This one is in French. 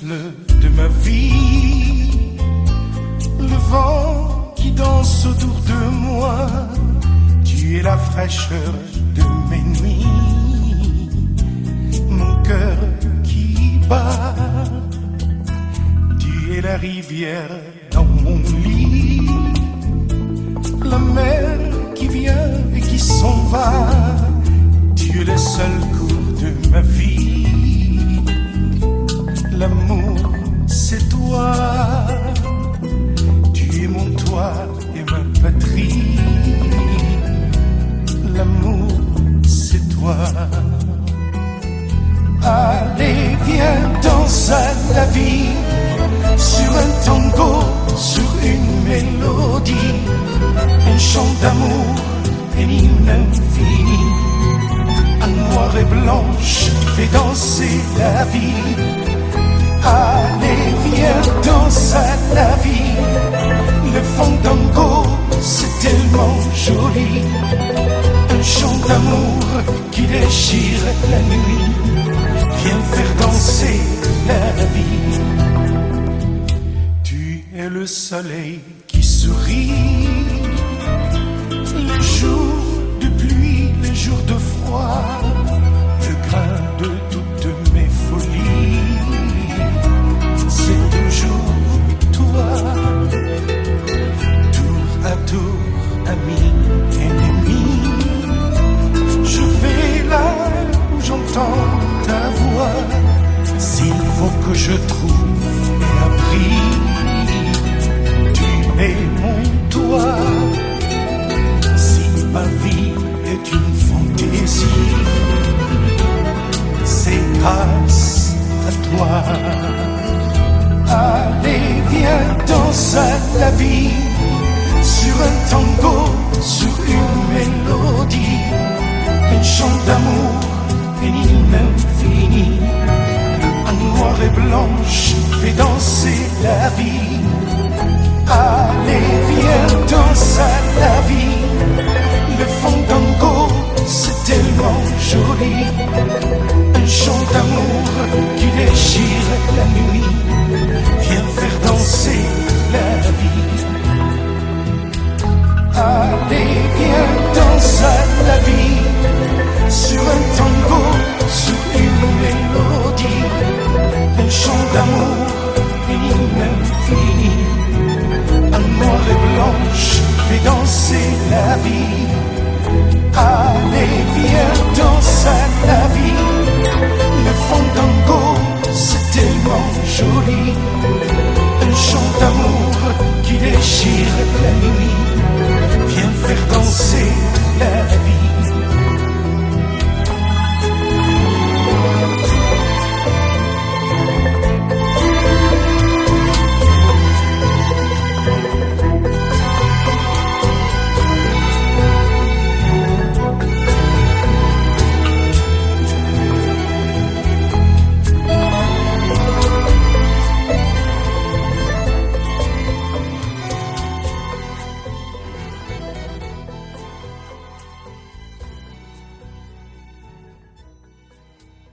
souffle de ma vie, le vent qui danse autour de moi. Tu es la fraîcheur de mes nuits, mon cœur qui bat. Tu es la rivière dans mon lit, la mer qui vient et qui s'en va. Tu es le seul cours de ma vie. L'amour, c'est toi. Tu es mon toit et ma patrie. L'amour, c'est toi. Allez, viens, danse à la vie, sur un tango, sur une mélodie, un chant d'amour, un hymne infini. En noir et blanche, fait danser la vie. Allez, viens, danse à la vie. Le fandango, c'est tellement joli. Un chant d'amour qui déchire la nuit. Viens faire danser la vie. Tu es le soleil qui sourit, les jours de pluie, les jours de froid, le grain de toutes mes folies. C'est toujours toi, tour à tour, ami, ennemi. Je vais là où j'entends ta voix. S'il faut que je trouve un abri, tu es mon toit. Si ma vie est une fantaisie, c'est grâce à toi. Allez, viens, danse à la vie, sur un tango, sur une mélodie, un chant d'amour, un hymne infini. En noir et blanche, fais danser la vie. Allez, viens, danse à la vie. Le fandango, c'est tellement joli. Un chant d'amour qui déchire la nuit. Viens faire danser la vie. Allez, viens, danse à la vie.